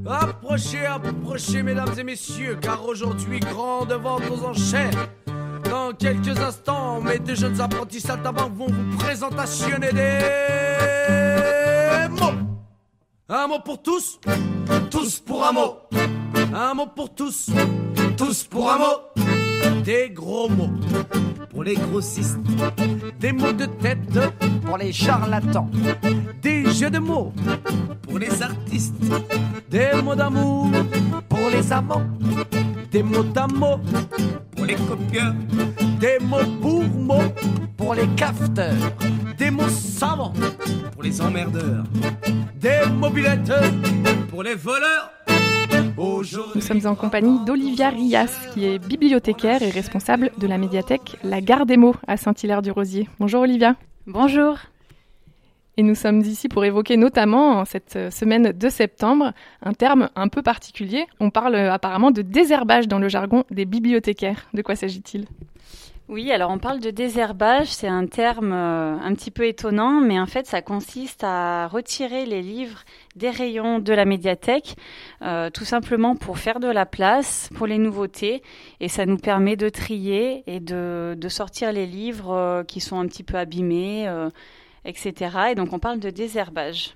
Approchez, approchez, mesdames et messieurs, car aujourd'hui, grande vente aux enchères. Dans quelques instants, mes deux jeunes apprentis saltimbanques vont vous présentationner des mots. Un mot pour tous, tous pour un mot. Un mot pour tous, tous pour un mot. Des gros mots pour les grossistes, des mots de tête pour les charlatans, des jeux de mots pour les artistes, des mots d'amour pour les amants, des mots d'amour pour les copieurs, des mots pour mots pour les cafeteurs, des mots savants pour les emmerdeurs, des mobilettes pour les voleurs. Nous sommes en compagnie d'Olivia Rias, qui est bibliothécaire et responsable de la médiathèque La Gare des Mots à Saint-Hilaire-du-Rosier. Bonjour Olivia. Bonjour. Et nous sommes ici pour évoquer notamment, en cette semaine de septembre, un terme un peu particulier. On parle apparemment de désherbage dans le jargon des bibliothécaires. De quoi s'agit-il ? Oui, alors on parle de désherbage, c'est un terme un petit peu étonnant, mais en fait ça consiste à retirer les livres des rayons de la médiathèque, tout simplement pour faire de la place pour les nouveautés, et ça nous permet de trier et de sortir les livres qui sont un petit peu abîmés, etc. Et donc on parle de désherbage.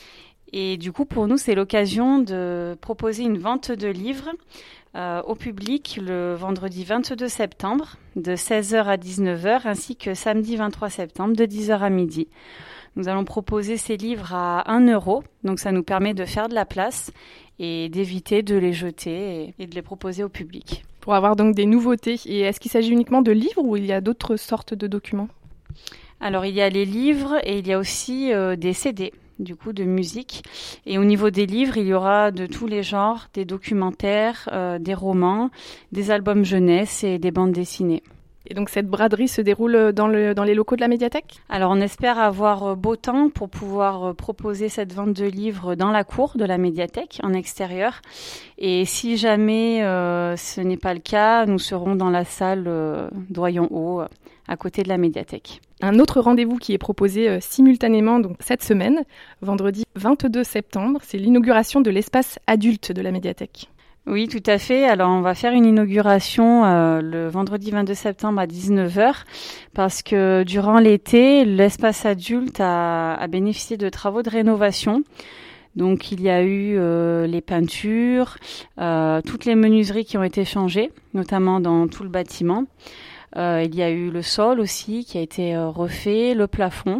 Et du coup pour nous c'est l'occasion de proposer une vente de livres au public le vendredi 22 septembre de 16h à 19h ainsi que samedi 23 septembre de 10h à midi. Nous allons proposer ces livres à 1 €, donc ça nous permet de faire de la place et d'éviter de les jeter et de les proposer au public. Pour avoir donc des nouveautés. Et est-ce qu'il s'agit uniquement de livres ou il y a d'autres sortes de documents ? Alors il y a les livres et il y a aussi des CD. Du coup de musique. Et au niveau des livres, il y aura de tous les genres, des documentaires, des romans, des albums jeunesse et des bandes dessinées. Et donc cette braderie se déroule dans les locaux de la médiathèque ? Alors on espère avoir beau temps pour pouvoir proposer cette vente de livres dans la cour de la médiathèque, en extérieur. Et si jamais ce n'est pas le cas, nous serons dans la salle Doyon-Haut, à côté de la médiathèque. Un autre rendez-vous qui est proposé simultanément donc cette semaine, vendredi 22 septembre, c'est l'inauguration de l'espace adulte de la médiathèque. Oui, tout à fait. Alors, on va faire une inauguration le vendredi 22 septembre à 19h parce que durant l'été, l'espace adulte a bénéficié de travaux de rénovation. Donc, il y a eu les peintures, toutes les menuiseries qui ont été changées, notamment dans tout le bâtiment. Il y a eu le sol aussi qui a été refait, le plafond.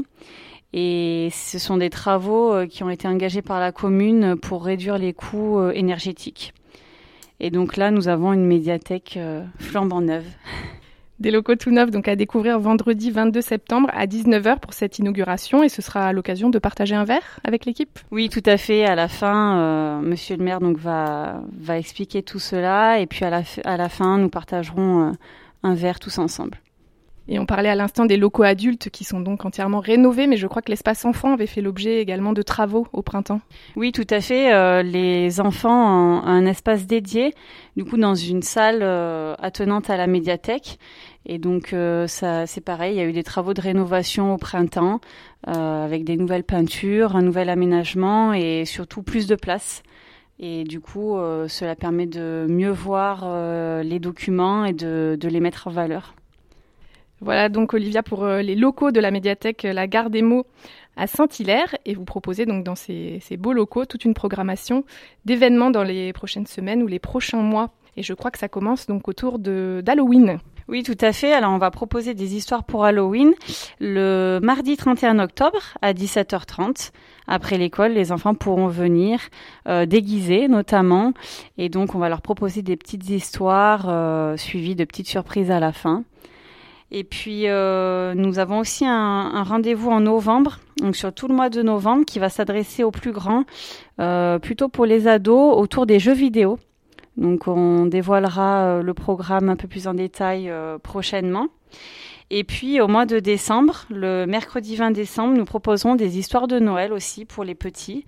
Et ce sont des travaux qui ont été engagés par la commune pour réduire les coûts énergétiques. Et donc là, nous avons une médiathèque flambant neuve. Des locaux tout neufs donc à découvrir vendredi 22 septembre à 19h pour cette inauguration. Et ce sera l'occasion de partager un verre avec l'équipe ? Oui, tout à fait. À la fin, Monsieur le maire donc, va expliquer tout cela. Et puis à la fin, nous partagerons un verre tous ensemble. Et on parlait à l'instant des locaux adultes qui sont donc entièrement rénovés, mais je crois que l'espace enfant avait fait l'objet également de travaux au printemps. Oui, tout à fait. Les enfants ont un espace dédié, du coup dans une salle attenante à la médiathèque. Et donc ça, c'est pareil, il y a eu des travaux de rénovation au printemps avec des nouvelles peintures, un nouvel aménagement et surtout plus de place. Et du coup, cela permet de mieux voir les documents et de les mettre en valeur. Voilà donc Olivia pour les locaux de la médiathèque La Gare des Mots à Saint-Hilaire. Et vous proposez donc dans ces beaux locaux toute une programmation d'événements dans les prochaines semaines ou les prochains mois. Et je crois que ça commence donc autour d'Halloween. Oui, tout à fait. Alors, on va proposer des histoires pour Halloween le mardi 31 octobre à 17h30. Après l'école, les enfants pourront venir déguisés notamment. Et donc, on va leur proposer des petites histoires suivies de petites surprises à la fin. Et puis, nous avons aussi un rendez-vous en novembre, donc sur tout le mois de novembre, qui va s'adresser aux plus grands, plutôt pour les ados, autour des jeux vidéo. Donc, on dévoilera le programme un peu plus en détail prochainement. Et puis, au mois de décembre, le mercredi 20 décembre, nous proposerons des histoires de Noël aussi pour les petits,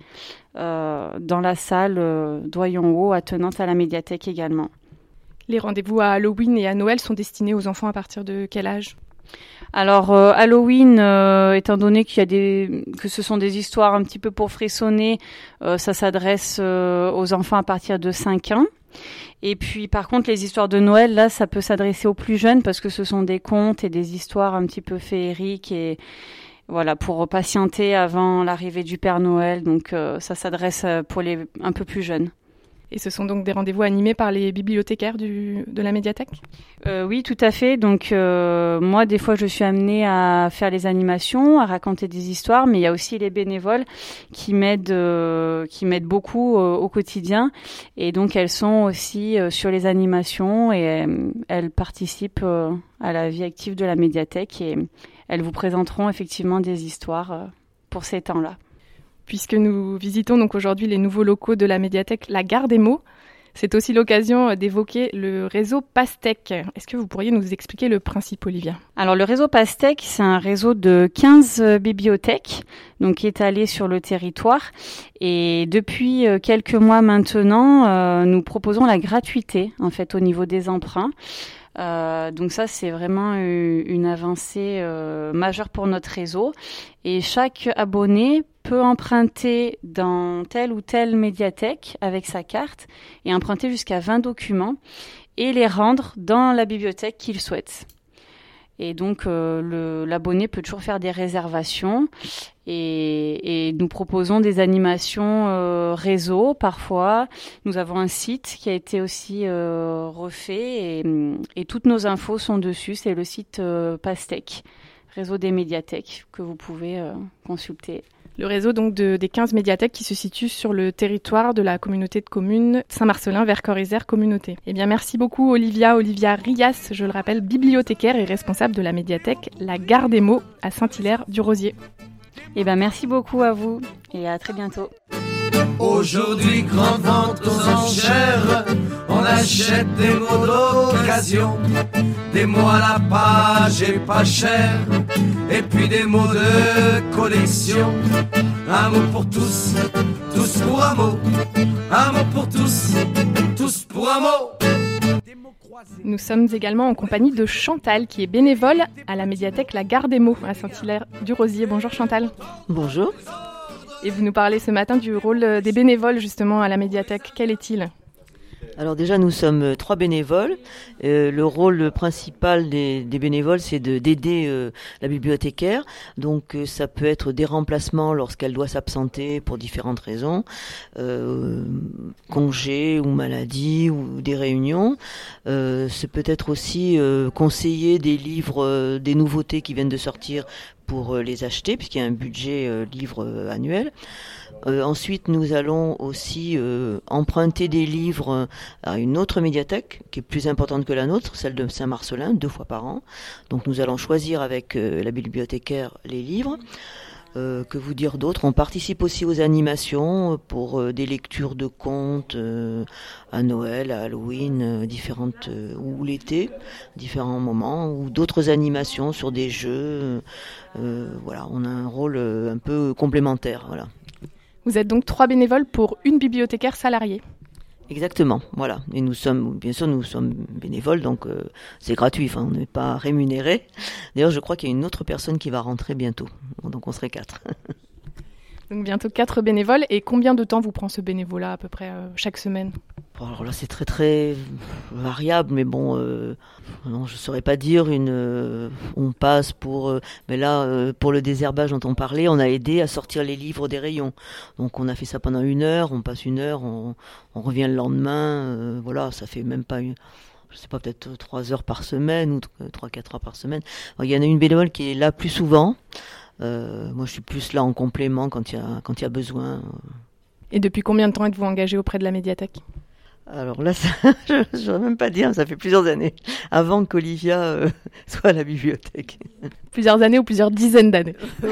dans la salle Doyon-Haut, attenante à la médiathèque également. Les rendez-vous à Halloween et à Noël sont destinés aux enfants à partir de quel âge ? Alors Halloween, étant donné que ce sont des histoires un petit peu pour frissonner, ça s'adresse aux enfants à partir de 5 ans. Et puis par contre les histoires de Noël, là ça peut s'adresser aux plus jeunes parce que ce sont des contes et des histoires un petit peu féeriques et voilà pour patienter avant l'arrivée du Père Noël. Donc ça s'adresse pour les un peu plus jeunes. Et ce sont donc des rendez-vous animés par les bibliothécaires de la médiathèque ? Oui, tout à fait. Donc moi, des fois, je suis amenée à faire les animations, à raconter des histoires, mais il y a aussi les bénévoles qui m'aident beaucoup au quotidien. Et donc, elles sont aussi sur les animations et elles participent à la vie active de la médiathèque et elles vous présenteront effectivement des histoires pour ces temps-là. Puisque nous visitons donc aujourd'hui les nouveaux locaux de la médiathèque La Gare des Mots, c'est aussi l'occasion d'évoquer le réseau PASTEC. Est-ce que vous pourriez nous expliquer le principe, Olivia ? Alors le réseau PASTEC, c'est un réseau de 15 bibliothèques donc étalées sur le territoire. Et depuis quelques mois maintenant, nous proposons la gratuité en fait au niveau des emprunts. Donc ça, c'est vraiment une avancée majeure pour notre réseau. Et chaque abonné peut emprunter dans telle ou telle médiathèque avec sa carte et emprunter jusqu'à 20 documents et les rendre dans la bibliothèque qu'il souhaite. Et donc, l'abonné peut toujours faire des réservations et nous proposons des animations réseau parfois. Nous avons un site qui a été aussi refait et toutes nos infos sont dessus. C'est le site PASTEC, réseau des médiathèques, que vous pouvez consulter. Le réseau donc des 15 médiathèques qui se situent sur le territoire de la communauté de communes Saint-Marcellin-Vercors-Isère Communauté. Eh bien, merci beaucoup Olivia Rias, je le rappelle, bibliothécaire et responsable de la médiathèque La Gare des Mots à Saint-Hilaire-du-Rosier. Eh bien, merci beaucoup à vous et à très bientôt. Aujourd'hui, grande vente aux enchères, on achète des mots d'occasion, des mots à la page et pas cher, et puis des mots de collection. Un mot pour tous, tous pour un mot, un mot pour tous, tous pour un mot. Nous sommes également en compagnie de Chantal, qui est bénévole à la médiathèque La Gare des Mots à Saint-Hilaire-du-Rosier. Bonjour Chantal. Bonjour. Et vous nous parlez ce matin du rôle des bénévoles justement à la médiathèque. Quel est-il ? Alors déjà, nous sommes 3 bénévoles. Le rôle principal des bénévoles, c'est d'aider la bibliothécaire. Donc ça peut être des remplacements lorsqu'elle doit s'absenter pour différentes raisons, congés ou maladies ou des réunions. C'est peut-être aussi conseiller des livres, des nouveautés qui viennent de sortir pour les acheter, puisqu'il y a un budget livre annuel. Ensuite, nous allons aussi emprunter des livres à une autre médiathèque qui est plus importante que la nôtre, celle de Saint-Marcellin, 2 fois par an. Donc nous allons choisir avec la bibliothécaire les livres. Que vous dire d'autre ? On participe aussi aux animations pour des lectures de contes à Noël, à Halloween, différentes ou l'été, différents moments, ou d'autres animations sur des jeux. Voilà, on a un rôle un peu complémentaire. Voilà. Vous êtes donc 3 bénévoles pour une bibliothécaire salariée. Exactement, voilà. Et nous sommes bénévoles, donc c'est gratuit, enfin, on n'est pas rémunérés. D'ailleurs, je crois qu'il y a une autre personne qui va rentrer bientôt, donc on serait 4. Donc bientôt 4 bénévoles. Et combien de temps vous prend ce bénévolat à peu près chaque semaine ? Alors là, c'est très très variable, mais bon, non, je saurais pas dire on passe pour, mais là, pour le désherbage dont on parlait, on a aidé à sortir les livres des rayons. Donc on a fait ça pendant 1 heure, on passe 1 heure, on revient le lendemain, voilà, ça fait même pas je sais pas, peut-être 3 heures par semaine ou 3-4 heures par semaine. Alors, il y en a une bénévole qui est là plus souvent. Moi, je suis plus là en complément quand il y a besoin. Et depuis combien de temps êtes-vous engagé auprès de la médiathèque ? Alors là, je ne saurais même pas dire, ça fait plusieurs années, avant qu'Olivia soit à la bibliothèque. Plusieurs années ou plusieurs dizaines d'années ?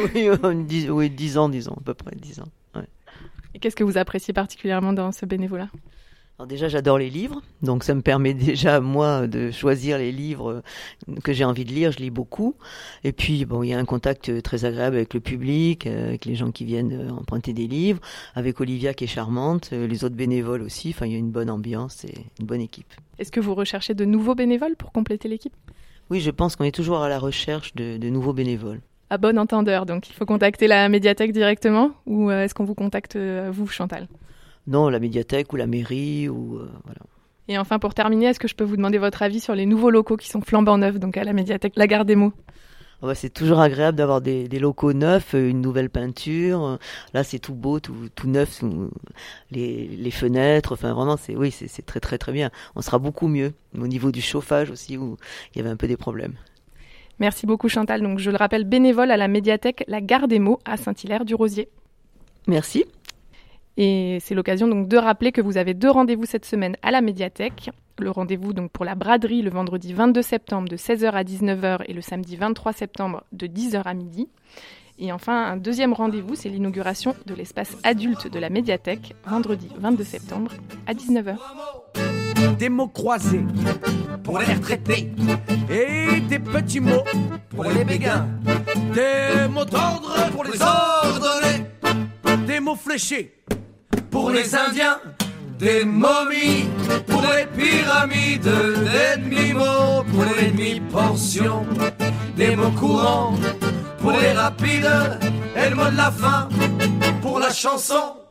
Oui, 10 ans, disons, à peu près 10 ans. Ouais. Et qu'est-ce que vous appréciez particulièrement dans ce bénévolat ? Alors déjà, j'adore les livres, donc ça me permet déjà, moi, de choisir les livres que j'ai envie de lire. Je lis beaucoup. Et puis, bon, il y a un contact très agréable avec le public, avec les gens qui viennent emprunter des livres, avec Olivia qui est charmante, les autres bénévoles aussi. Enfin, il y a une bonne ambiance et une bonne équipe. Est-ce que vous recherchez de nouveaux bénévoles pour compléter l'équipe ? Oui, je pense qu'on est toujours à la recherche de nouveaux bénévoles. À bon entendeur, donc il faut contacter la médiathèque directement ou est-ce qu'on vous contacte, vous, Chantal ? Non, la médiathèque ou la mairie, ou voilà. Et enfin, pour terminer, est-ce que je peux vous demander votre avis sur les nouveaux locaux qui sont flambant neufs, donc à la médiathèque La Gare des Mots ? C'est toujours agréable d'avoir des locaux neufs, une nouvelle peinture. Là, c'est tout beau, tout neuf, les fenêtres. Enfin, vraiment, c'est très très très bien. On sera beaucoup mieux au niveau du chauffage aussi, où il y avait un peu des problèmes. Merci beaucoup Chantal. Donc, je le rappelle, bénévole à la médiathèque La Gare des Mots à Saint-Hilaire-du-Rosier. Merci. Et c'est l'occasion donc de rappeler que vous avez 2 rendez-vous cette semaine à la médiathèque. Le rendez-vous donc pour la braderie le vendredi 22 septembre de 16h à 19h et le samedi 23 septembre de 10h à midi. Et enfin, un deuxième rendez-vous, c'est l'inauguration de l'espace adulte de la médiathèque, vendredi 22 septembre à 19h. Des mots croisés pour les retraités et des petits mots pour les béguins. Des mots d'ordre pour les ordonnés. Des mots fléchés pour les Indiens. Des momies pour les pyramides. Des demi-mots pour les demi-pensions. Des mots courants pour les rapides. Et le mot de la fin pour la chanson.